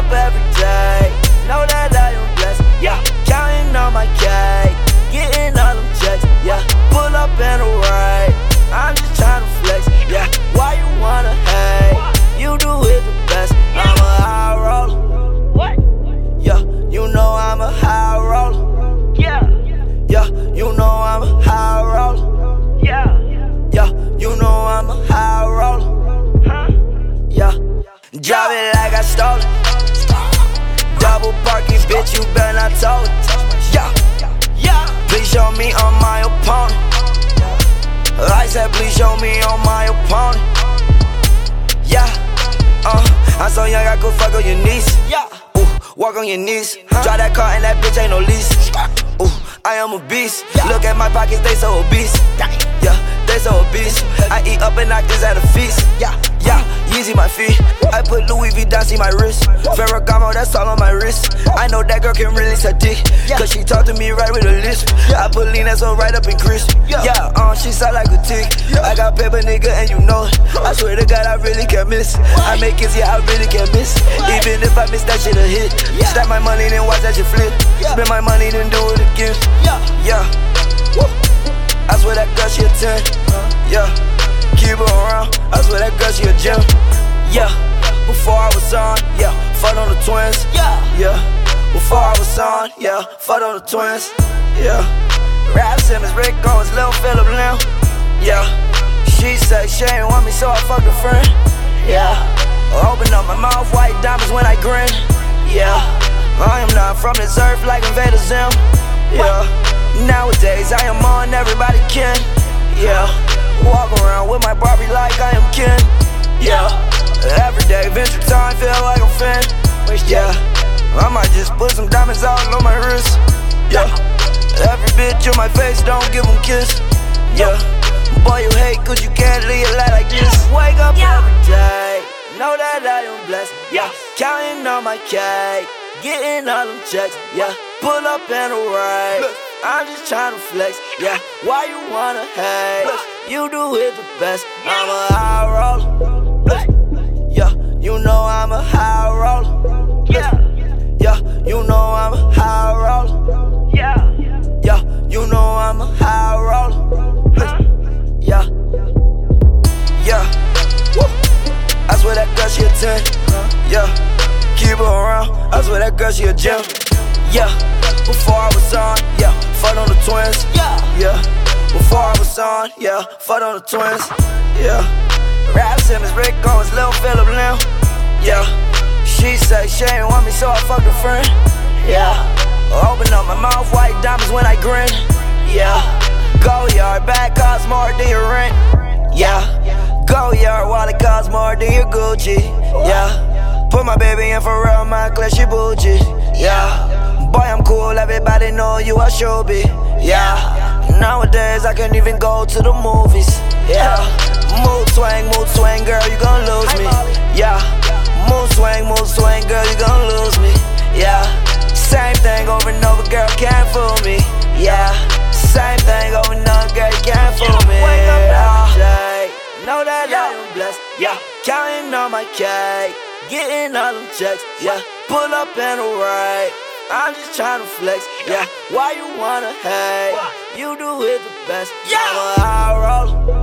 up every day. Know that I am blessed, yeah. Counting on my cake, getting all them checks, yeah. Pull up in a ride, I'm just trying to flex, yeah. Why you wanna hate? You do it the best. I'm a high roller, what? Yeah, you know I'm a high roller. Yeah, yeah, you know I'm a high roller. Yeah, yeah, you know I'm a high roller. Huh? Yeah, drive it like I stole it. Double parking, bitch, you better not tow it. Yeah, yeah. Please show me on my opponent. I said, please show me on my opponent. Yeah, I'm so young I could fuck on your knees. Yeah, ooh, walk on your knees. Drive that car and that bitch ain't no lease. Ooh, I am a beast. Look at my pockets, they so obese. Yeah, they so obese. I eat up and knock this at a feast. Yeah, yeah, Yeezy my feet. I put Louis V down, see my wrist. Ferragamo, that's all on my wrist. I know that girl can release her dick, cause she talk to me right with a lisp. I put lean that's so right up in Chris. Yeah, she sound like a tick. I got paper, nigga, and you know it. I swear to God, I really can't miss. I make it, yeah, I really can't miss. Even if I miss that shit a hit. Stack my money, then watch that shit flip. Spend my money, then do it again. Yeah, I swear that girl, she a 10. Yeah, keep her around. I swear that girl, she a gem. Yeah, before I was on, yeah, fuck on the twins. Yeah, before I was on, yeah, fuck on the twins. Yeah, Rap Simmons, Rick Owens, Lil Phillip Lim. Yeah, she said she ain't want me, so I fucked a friend. Yeah, open up my mouth, white diamonds when I grin. Yeah, I am not from this earth like Invader Zim. Yeah, nowadays I am on everybody kin. Yeah, walk around with my Barbie like I am Ken. Yeah, every day venture time feel like I'm fan. Yeah, I might just put some diamonds all on my wrist. Yeah, every bitch on my face don't give them kiss. Yeah, boy you hate cause you can't live your life like this. Wake up every day, know that I am blessed. Yeah, counting on my cake, getting all them checks. Yeah, pull up in a ride, I'm just trying to flex. Yeah, why you wanna hate? You do it the best. I'm a high roller. Yeah, you know I'm a high roller. Yeah, yeah, you know I'm a high roller. Yeah, yeah, you know I'm a high roller. Yeah, yeah. I swear that girl she a 10. Yeah, keep her around. I swear that girl she a gem. Yeah, before I was on, yeah, fuck on the twins. Yeah, before I was on, yeah, fuck on the twins. Yeah, Rap Simmons, Rick Owens, Lil Phillip Lim. Yeah, she said she ain't want me, so I fucked a friend. Yeah, open up my mouth, white diamonds when I grin. Yeah, go yard, bag costs more than your rent. Yeah, go yard, wallet costs more than your Gucci. Yeah, put my baby in for real, my class, she bougie. Yeah, boy I'm cool, everybody know you a showbiz. Yeah, nowadays I can't even go to the movies. Yeah, mood swing, girl, you gon' lose me. Yeah, mood swing, girl, you gon' lose me. Yeah, same thing over and over, girl, can't fool me. Yeah, same thing over and over, girl, you can't fool me. Wake up every day, know that I am blessed. Yeah, counting on my cake, getting all them checks. Yeah, pull up in a ride, I'm just trying to flex. Yeah, why you wanna hate? You do it the best. I'm a high roller.